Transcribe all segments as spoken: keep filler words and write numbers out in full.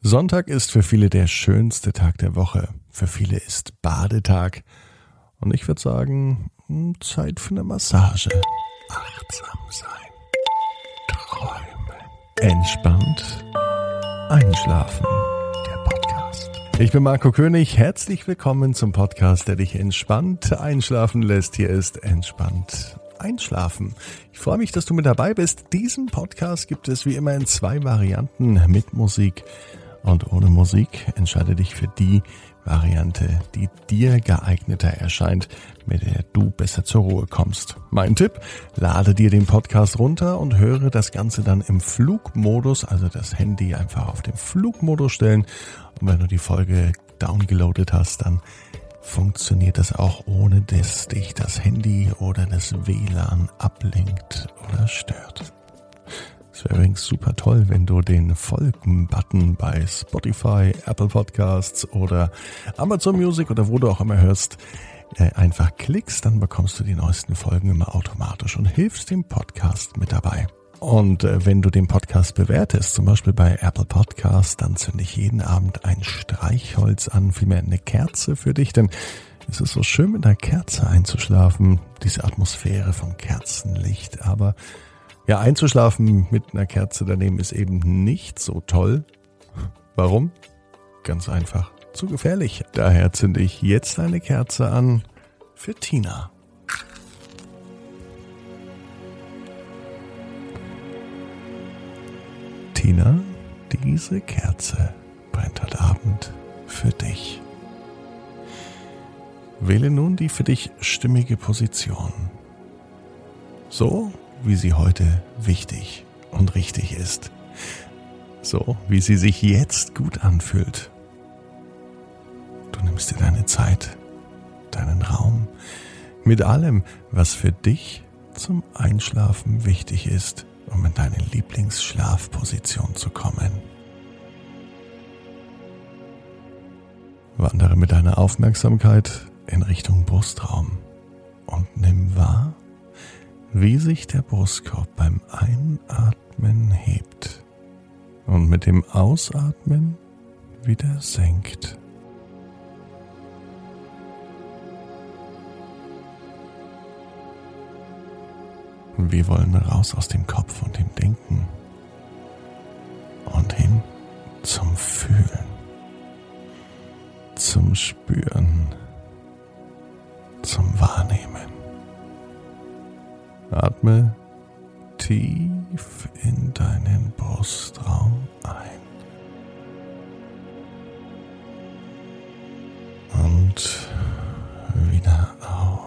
Sonntag ist für viele der schönste Tag der Woche. Für viele ist Badetag. Und ich würde sagen, Zeit für eine Massage. Achtsam sein. Träumen. Entspannt. Einschlafen. Der Podcast. Ich bin Marco König. Herzlich willkommen zum Podcast, der dich entspannt einschlafen lässt. Hier ist Entspannt Einschlafen. Ich freue mich, dass du mit dabei bist. Diesen Podcast gibt es wie immer in zwei Varianten, mit Musik und ohne Musik. Entscheide dich für die Variante, die dir geeigneter erscheint, mit der du besser zur Ruhe kommst. Mein Tipp: lade dir den Podcast runter und höre das Ganze dann im Flugmodus, also das Handy einfach auf den Flugmodus stellen. Und wenn du die Folge downgeloadet hast, dann funktioniert das auch, ohne dass dich das Handy oder das W L A N ablenkt oder stört. Es wäre übrigens super toll, wenn du den Folgen-Button bei Spotify, Apple Podcasts oder Amazon Music oder wo du auch immer hörst, einfach klickst, dann bekommst du die neuesten Folgen immer automatisch und hilfst dem Podcast mit dabei. Und wenn du den Podcast bewertest, zum Beispiel bei Apple Podcasts, dann zünde ich jeden Abend ein Streichholz an, vielmehr eine Kerze für dich, denn es ist so schön, mit einer Kerze einzuschlafen, diese Atmosphäre vom Kerzenlicht, aber ja, einzuschlafen mit einer Kerze daneben ist eben nicht so toll. Warum? Ganz einfach, zu gefährlich. Daher zünde ich jetzt eine Kerze an für Tina. Tina, diese Kerze brennt heute Abend für dich. Wähle nun die für dich stimmige Position. So, wie sie heute wichtig und richtig ist. So, wie sie sich jetzt gut anfühlt. Du nimmst dir deine Zeit, deinen Raum, mit allem, was für dich zum Einschlafen wichtig ist, um in deine Lieblingsschlafposition zu kommen. Wandere mit deiner Aufmerksamkeit in Richtung Brustraum und nimm wahr, wie sich der Brustkorb beim Einatmen hebt und mit dem Ausatmen wieder senkt. Wir wollen raus aus dem Kopf und dem Denken und hin zum Fühlen, zum Spüren, zum Wahrnehmen. Atme tief in deinen Brustraum ein und wieder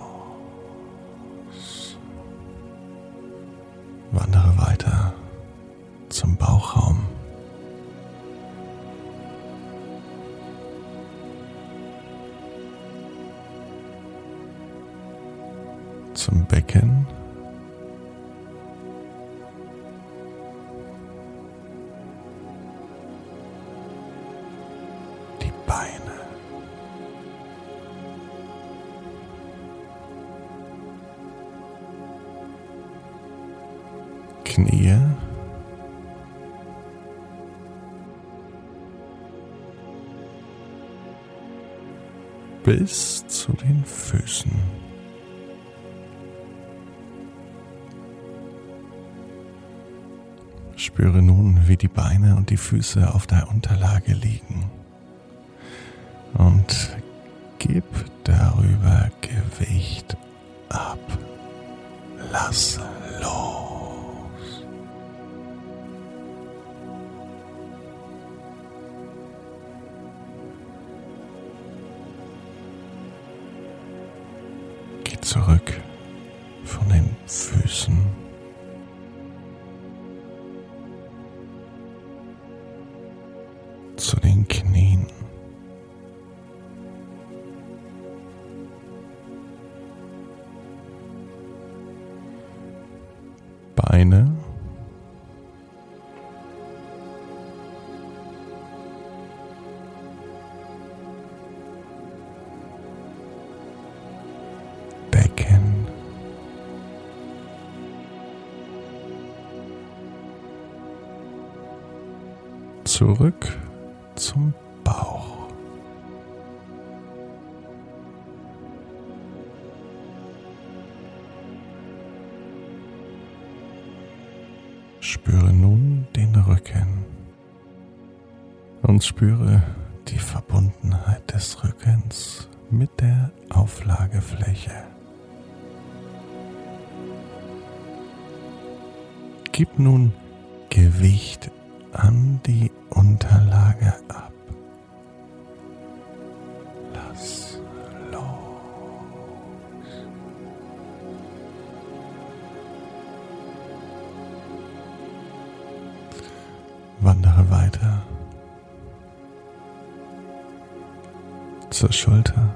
aus. Wandere weiter zum Bauchraum. Zum Becken. Beine. Knie. Bis zu den Füßen. Spüre nun, wie die Beine und die Füße auf der Unterlage liegen. Und gib darüber Gewicht ab. Lass los. Geh zurück von den Füßen. Zu den Knien. Beine, Becken, zurück zum Bauch. Spüre nun den Rücken und spüre die Verbundenheit des Rückens mit der Auflagefläche. Gib nun Gewicht an die Unterlage ab. Lass los. Wandere weiter zur Schulter.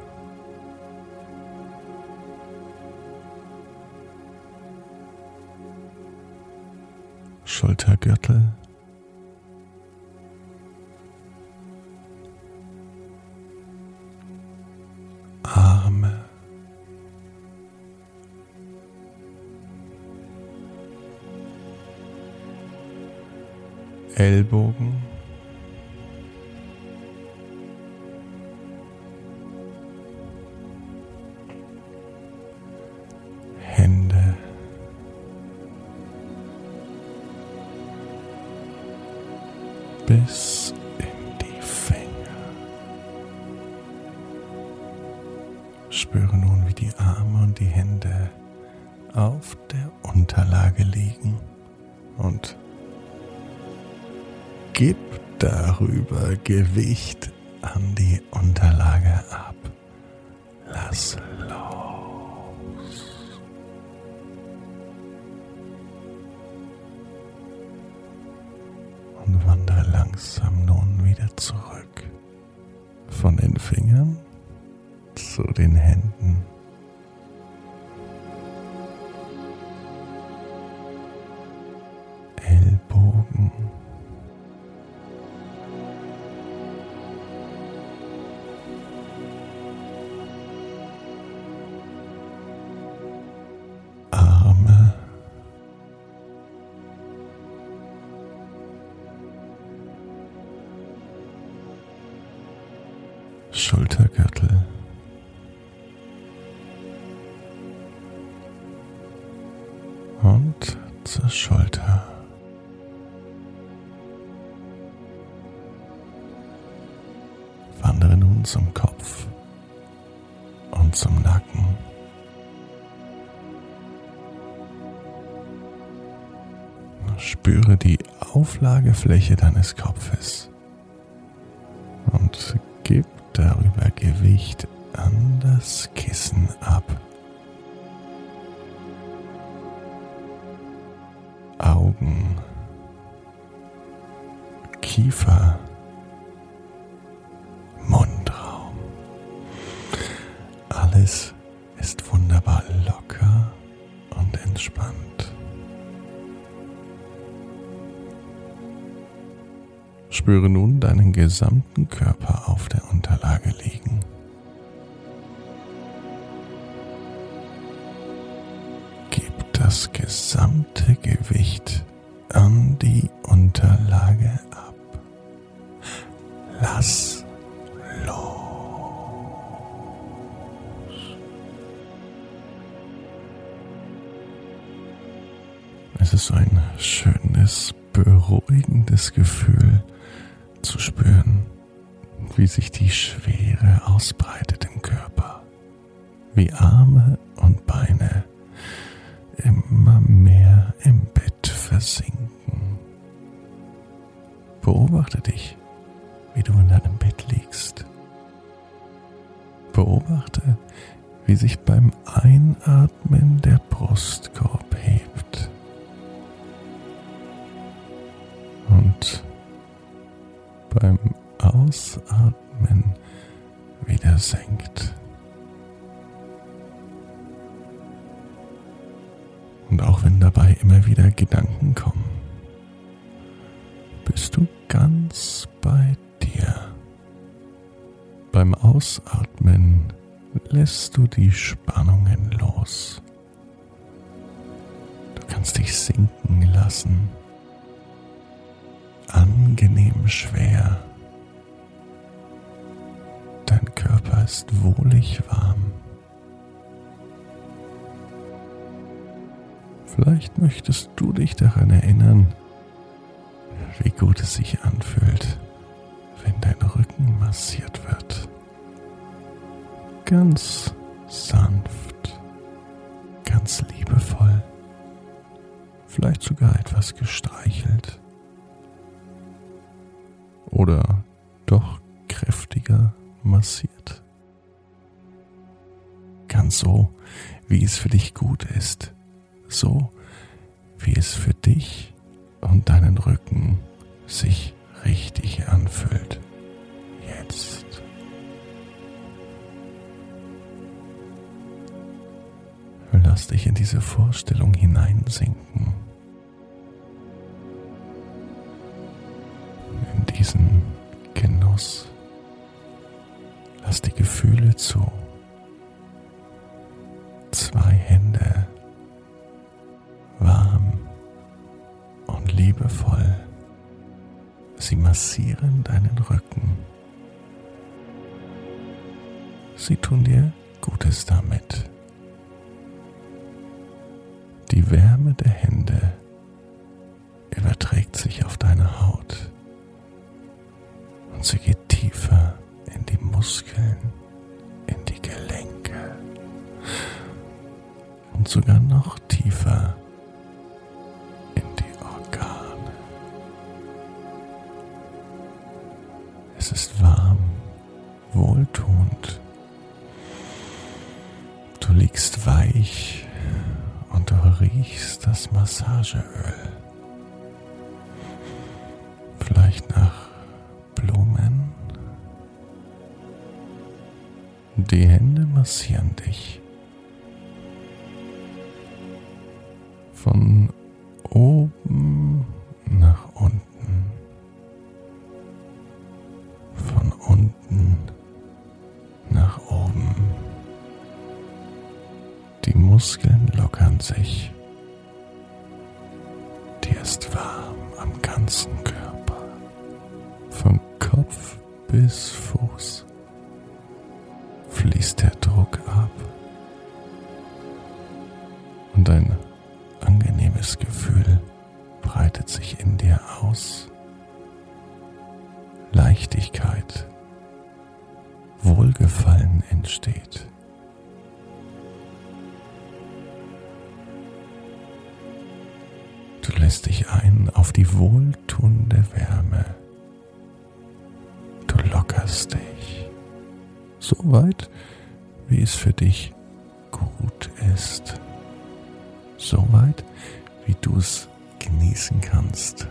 Schultergürtel. Arme. Ellbogen. Hände. Bis in die Finger. Spüre nun, wie die Arme und die Hände auf der Unterlage liegen und gib darüber Gewicht an die Unterlage ab. Lass los. Und wandere langsam nun wieder zurück. Von den Fingern zu den Händen. Ellbogen. Arme. Schultergürtel. Und zur Schulter. Wandere nun zum Kopf und zum Nacken. Spüre die Auflagefläche deines Kopfes und gib darüber Gewicht an das Kissen ab. Augen, Kiefer, Mundraum. Alles ist wunderbar locker und entspannt. Spüre nun deinen gesamten Körper auf der Unterlage liegen. Gib das gesamte Gewicht an die Unterlage ab. Lass los. Es ist so ein schönes, beruhigendes Gefühl zu spüren, wie sich die Schwere ausbreitet im Körper, wie Arme und Beine immer mehr im Bett versinken. Beobachte dich, wie du in deinem Bett liegst. Beobachte, wie sich beim Einatmen der Brustkorb hebt und beim Ausatmen wieder senkt. Und auch wenn dabei immer wieder Gedanken kommen, bist du ganz bei dir. Beim Ausatmen lässt du die Spannungen los. Du kannst dich sinken lassen. Angenehm schwer Körper ist wohlig warm. Vielleicht möchtest du dich daran erinnern, wie gut es sich anfühlt, wenn dein Rücken massiert wird. Ganz sanft, ganz liebevoll, vielleicht sogar etwas gestreichelt oder doch kräftiger massiert. Ganz so, wie es für dich gut ist, so wie es für dich und deinen Rücken sich richtig anfühlt. Jetzt. Lass dich in diese Vorstellung hineinsinken. In diesen Genuss. Lass die Gefühle zu. Zwei Hände, warm und liebevoll. Sie massieren deinen Rücken. Sie tun dir Gutes damit. Die Wärme der Hände überträgt sich auf deine Haut und sie geht tiefer in die Muskeln, in die Gelenke und sogar noch tiefer in die Organe. Es ist warm, wohltuend. Du liegst weich und du riechst das Massageöl. Vielleicht nach Blumen. Die Hände massieren dich. Von oben nach unten. Von unten nach oben. Die Muskeln lockern sich. Dir ist warm am ganzen Körper. Von Kopf bis Fuß fließt der Druck ab. Und ein angenehmes Gefühl breitet sich in dir aus. Leichtigkeit, Wohlgefallen entsteht. Du lässt dich ein auf die wohltuende Wärme. Du lockerst dich, so weit, wie es für dich gut ist. So weit, wie du es genießen kannst.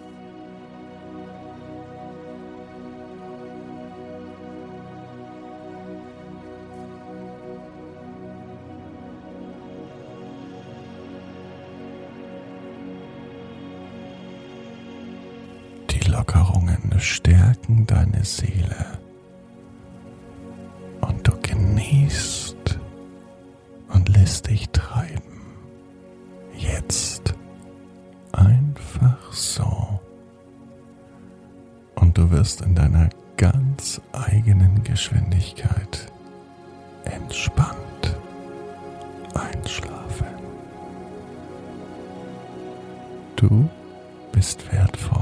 Lockerungen stärken deine Seele und du genießt und lässt dich treiben. Jetzt einfach so. Und du wirst in deiner ganz eigenen Geschwindigkeit entspannt einschlafen. Du bist wertvoll.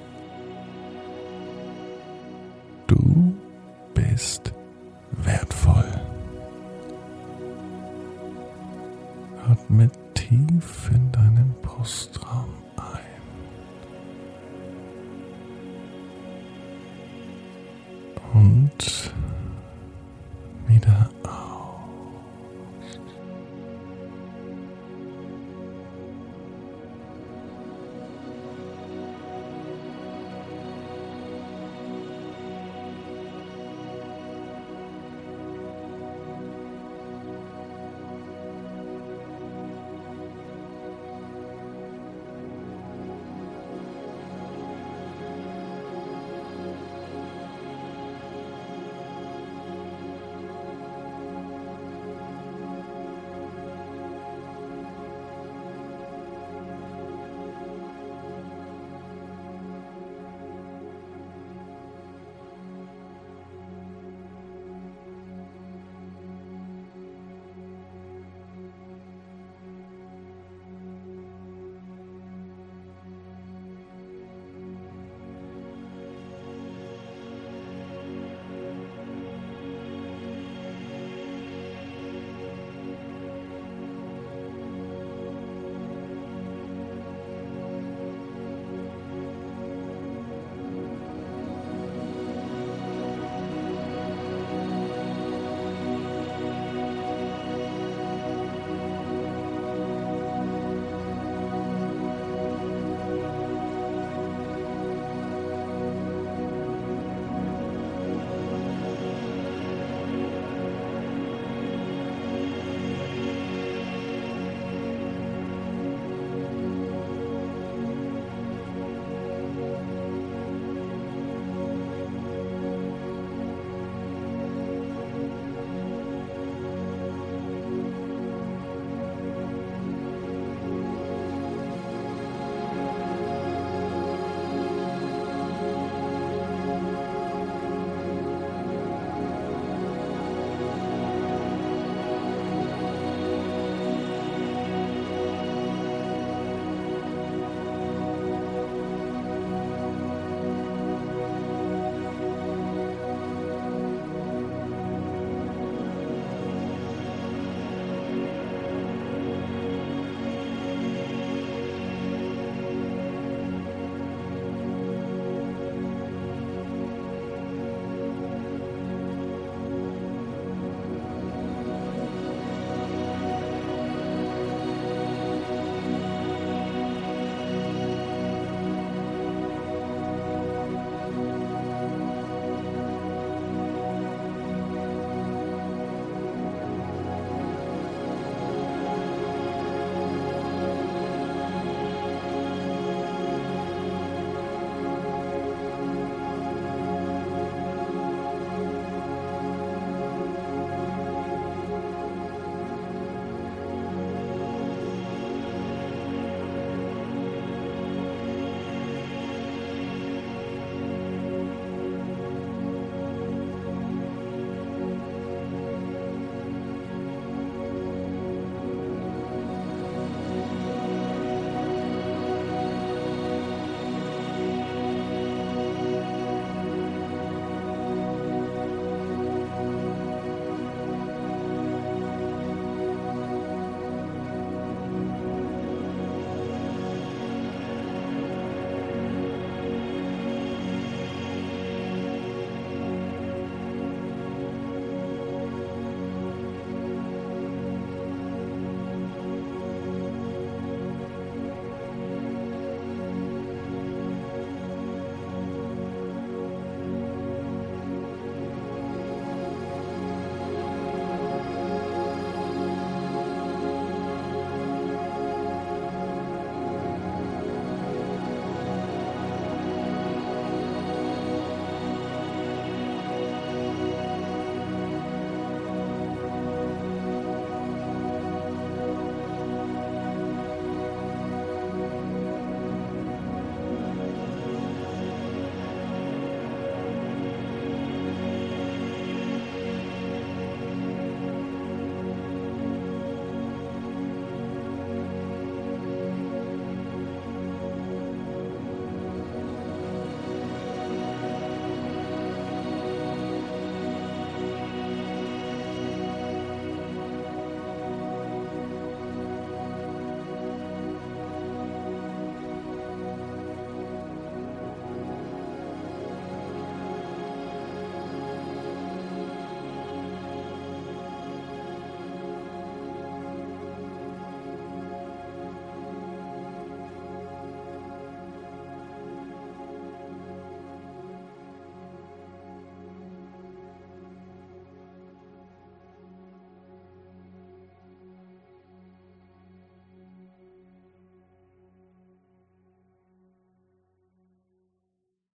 Du bist wertvoll. Atme tief in deinen Brustraum